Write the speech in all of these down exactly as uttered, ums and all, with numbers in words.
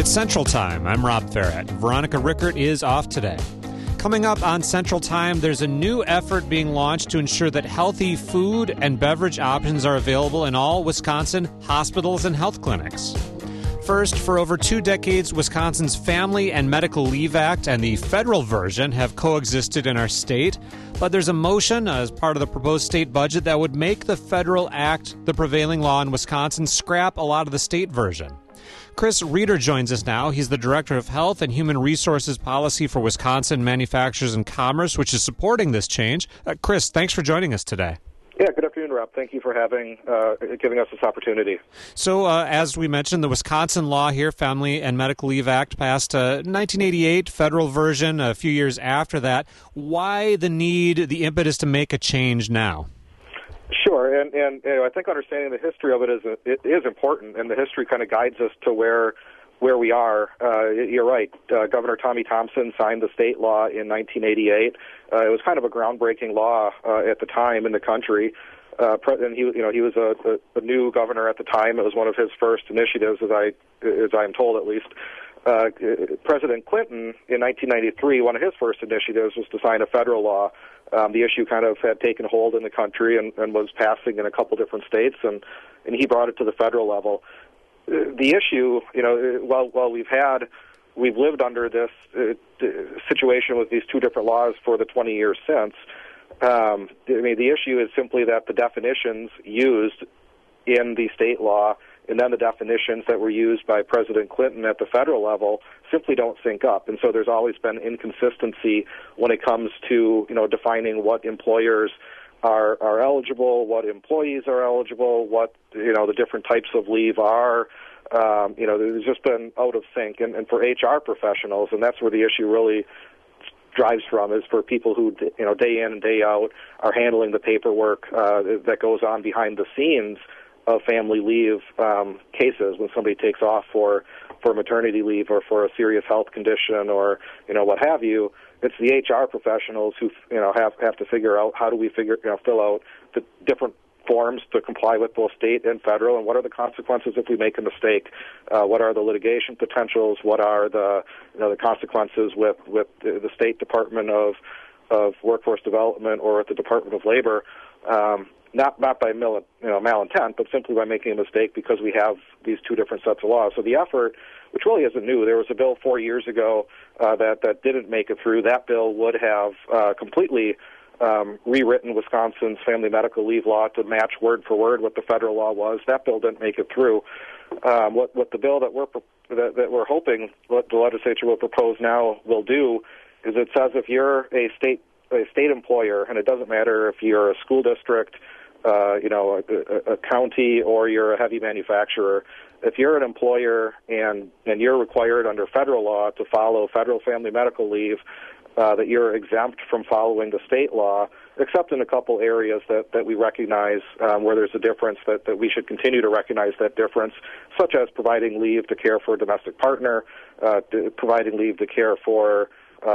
It's Central Time. I'm Rob Farrett. Veronica Rickert is off today. Coming up on Central Time, there's a new effort being launched to ensure that healthy food and beverage options are available in all Wisconsin hospitals and health clinics. First, for over two decades, Wisconsin's Family and Medical Leave Act and the federal version have coexisted in our state. But there's a motion as part of the proposed state budget that would make the federal act the prevailing law in Wisconsin, scrap a lot of the state version. Chris Reeder joins us now. He's the Director of Health and Human Resources Policy for Wisconsin Manufacturers and Commerce, which is supporting this change. Uh, Chris, thanks for joining us today. Yeah, good afternoon, Rob. Thank you for having, uh, giving us this opportunity. So, uh, as we mentioned, the Wisconsin law here, Family and Medical Leave Act, passed uh, nineteen eighty-eight, federal version a few years after that. Why the need, the impetus to make a change now? Sure, and, and you know, I think understanding the history of it is it is important, and the history kind of guides us to where where we are. Uh, you're right. Uh, Governor Tommy Thompson signed the state law in nineteen eighty-eight. Uh, it was kind of a groundbreaking law uh, at the time in the country. Uh, and he, you know, he was a, a, a new governor at the time. It was one of his first initiatives, as I, as I am told, at least. Uh, President Clinton, in nineteen ninety-three, one of his first initiatives was to sign a federal law. Um, the issue kind of had taken hold in the country and, and was passing in a couple different states, and, and he brought it to the federal level. The issue, you know, while while we've had, we've lived under this uh, situation with these two different laws for the twenty years since. Um, I mean, the issue is simply that the definitions used in the state law and then the definitions that were used by President Clinton at the federal level simply don't sync up. And so there's always been inconsistency when it comes to, you know, defining what employers are are eligible, what employees are eligible, what, you know, the different types of leave are. Um, you know, there's just been out of sync. And, and for H R professionals, and that's where the issue really drives from, is for people who, you know, day in and day out are handling the paperwork uh, that goes on behind the scenes of family leave um, cases when somebody takes off for, for maternity leave or for a serious health condition or, you know, what have you. It's the H R professionals who, you know, have have to figure out how do we figure, you know, fill out the different forms to comply with both state and federal, and what are the consequences if we make a mistake? Uh, what are the litigation potentials? What are the, you know, the consequences with with the, the State Department of of Workforce Development or at the Department of Labor? Um, not not by mal, you know, malintent, but simply by making a mistake because we have these two different sets of laws. So the effort, which really isn't new, there was a bill four years ago uh, that that didn't make it through. That bill would have uh, completely um, rewritten Wisconsin's family medical leave law to match word for word what the federal law was. That bill didn't make it through. Um, what what the bill that we're that, that we're hoping what the legislature will propose now will do is it says if you're a state a state employer, and it doesn't matter if you're a school district, Uh, you know, a, a county, or you're a heavy manufacturer, if you're an employer and, and you're required under federal law to follow federal family medical leave, uh, that you're exempt from following the state law, except in a couple areas that, that we recognize um, where there's a difference, that, that we should continue to recognize that difference, such as providing leave to care for a domestic partner, uh, to, providing leave to care for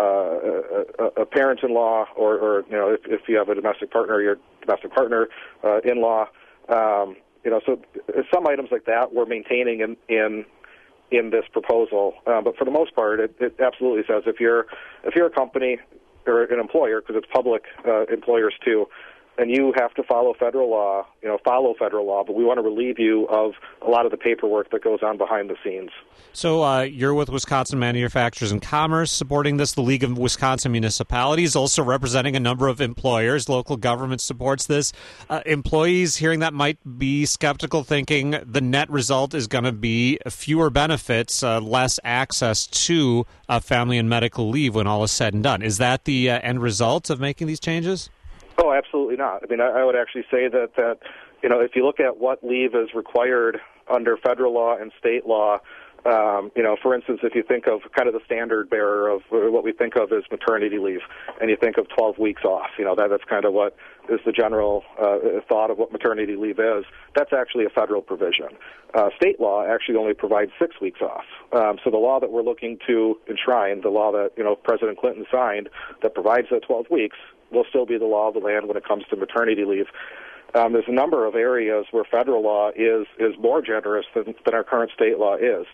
Uh, a, a parent-in-law, or, or you know, if, if you have a domestic partner, your domestic partner, uh, in-law, um, you know, so some items like that we're maintaining in in, in this proposal. Uh, but for the most part, it, it absolutely says if you're if you're a company or an employer, because it's public uh, employers too, and you have to follow federal law, you know, follow federal law, but we want to relieve you of a lot of the paperwork that goes on behind the scenes. So uh, you're with Wisconsin Manufacturers and Commerce supporting this. The League of Wisconsin Municipalities also representing a number of employers. Local government supports this. Uh, employees hearing that might be skeptical, thinking the net result is going to be fewer benefits, uh, less access to uh, family and medical leave when all is said and done. Is that the uh, end result of making these changes? Oh, absolutely not. I mean, I, I would actually say that, that, you know, if you look at what leave is required under federal law and state law, um, you know, for instance, if you think of kind of the standard bearer of what we think of as maternity leave, and you think of twelve weeks off, you know, that, that's kind of what is the general uh, thought of what maternity leave is. That's actually a federal provision. Uh, state law actually only provides six weeks off. Um, so the law that we're looking to enshrine, the law that, you know, President Clinton signed that provides that twelve weeks, will still be the law of the land when it comes to maternity leave. Um, there's a number of areas where federal law is is more generous than, than our current state law is.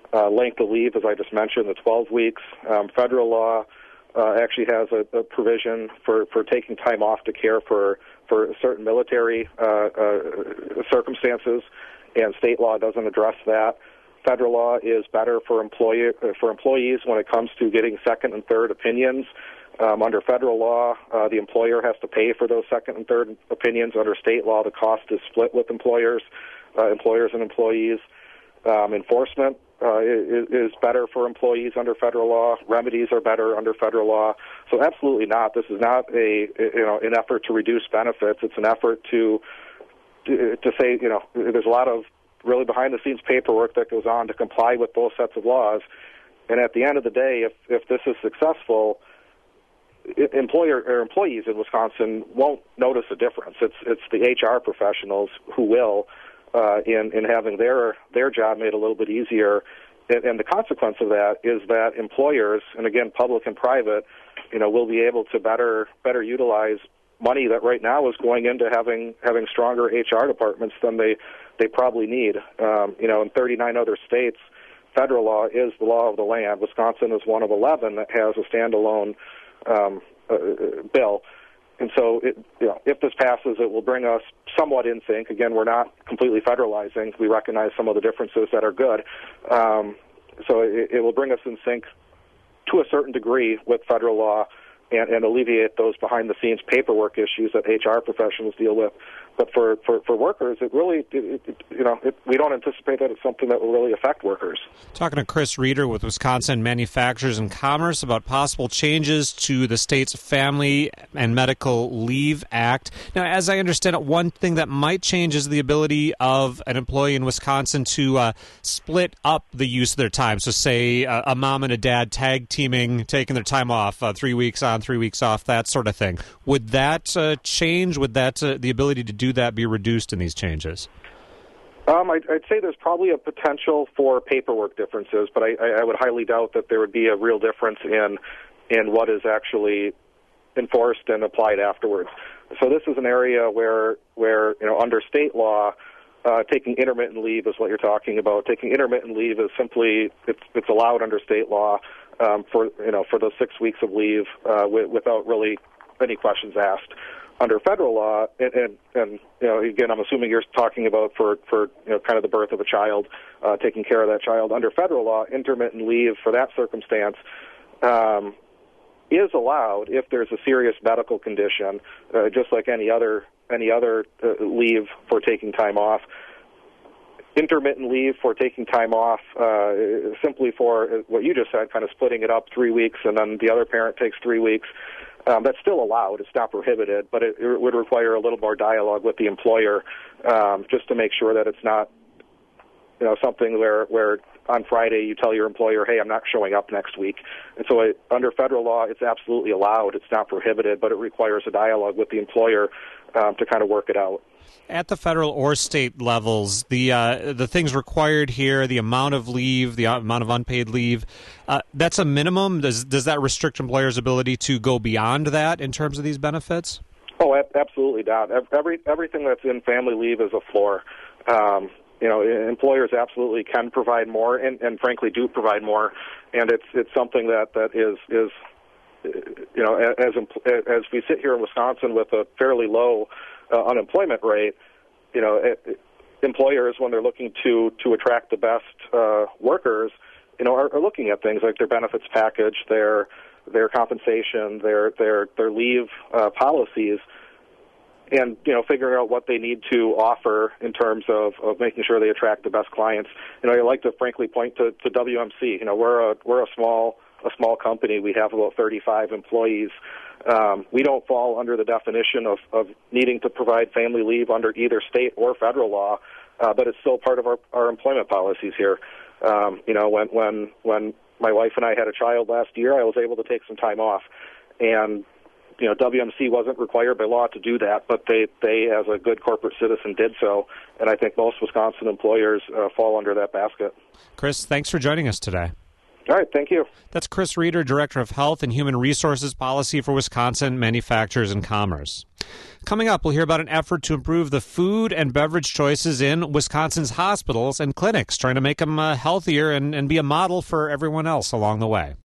uh, length of leave, as I just mentioned, the twelve weeks. Um, federal law uh, actually has a, a provision for, for taking time off to care for, for certain military uh, uh, circumstances, and state law doesn't address that. Federal law is better for employee, for employees when it comes to getting second and third opinions. Um, under federal law, uh, the employer has to pay for those second and third opinions. Under state law, the cost is split with employers, uh, employers and employees. Um, enforcement uh, is, is better for employees under federal law. Remedies are better under federal law. So absolutely not. This is not a you know an effort to reduce benefits. It's an effort to to, to say you know there's a lot of really behind-the-scenes paperwork that goes on to comply with both sets of laws. And at the end of the day, if, if this is successful, employer or employees in Wisconsin won't notice a difference. It's it's the H R professionals who will, uh, in in having their their job made a little bit easier. And, and the consequence of that is that employers, and again, public and private, you know, will be able to better better utilize money that right now is going into having having stronger H R departments than they they probably need. Um, you know, in thirty-nine other states, federal law is the law of the land. Wisconsin is one of eleven that has a standalone um, uh, bill. And so, it, you know, if this passes, it will bring us somewhat in sync. Again, we're not completely federalizing. We recognize some of the differences that are good. Um, so it, it will bring us in sync to a certain degree with federal law and, and alleviate those behind-the-scenes paperwork issues that H R professionals deal with. But for, for, for workers, it really, it, it, you know, it, we don't anticipate that it's something that will really affect workers. Talking to Chris Reeder with Wisconsin Manufacturers and Commerce about possible changes to the state's Family and Medical Leave Act. Now, as I understand it, one thing that might change is the ability of an employee in Wisconsin to uh, split up the use of their time. So say uh, a mom and a dad tag teaming, taking their time off, uh, three weeks on, three weeks off, that sort of thing. Would that uh, change? Would that uh, the ability to do that be reduced in these changes? Um, I'd, I'd say there's probably a potential for paperwork differences, but I, I would highly doubt that there would be a real difference in in what is actually enforced and applied afterwards. So this is an area where where you know under state law, uh, taking intermittent leave is what you're talking about. Taking intermittent leave is simply it's it's allowed under state law um, for you know for those six weeks of leave uh, w- without really any questions asked. Under federal law, and, and, and you know, again, I'm assuming you're talking about for, for you know, kind of the birth of a child, uh, taking care of that child. Under federal law, intermittent leave for that circumstance um, is allowed if there's a serious medical condition, uh, just like any other any other uh, leave for taking time off. Intermittent leave for taking time off, uh, simply for what you just said, kind of splitting it up three weeks, and then the other parent takes three weeks. Um, that's still allowed. It's not prohibited, but it, it would require a little more dialogue with the employer um, just to make sure that it's not, you know, something where, where on Friday you tell your employer, hey, I'm not showing up next week. And so it, under federal law, it's absolutely allowed. It's not prohibited, but it requires a dialogue with the employer um, to kind of work it out. At the federal or state levels, the uh, the things required here, the amount of leave, the amount of unpaid leave, uh, that's a minimum. Does does that restrict employers' ability to go beyond that in terms of these benefits? Oh, absolutely not. Every everything that's in family leave is a floor. Um, you know, employers absolutely can provide more, and, and frankly do provide more, and it's it's something that, that is is you know as as we sit here in Wisconsin with a fairly low Uh, unemployment rate, you know, it, it, employers, when they're looking to to attract the best uh, workers, you know, are, are looking at things like their benefits package, their their compensation, their their their leave uh, policies, and you know, figuring out what they need to offer in terms of, of making sure they attract the best clients. You know, I like to frankly point to, to W M C. You know, we're a we're a small a small company. We have about thirty-five employees. Um, we don't fall under the definition of, of needing to provide family leave under either state or federal law, uh, but it's still part of our, our employment policies here. Um, you know, when, when, when my wife and I had a child last year, I was able to take some time off. And, you know, W M C wasn't required by law to do that, but they, they as a good corporate citizen, did so. And I think most Wisconsin employers uh, fall under that basket. Chris, thanks for joining us today. All right, thank you. That's Chris Reeder, Director of Health and Human Resources Policy for Wisconsin Manufacturers and Commerce. Coming up, we'll hear about an effort to improve the food and beverage choices in Wisconsin's hospitals and clinics, trying to make them uh, healthier and, and be a model for everyone else along the way.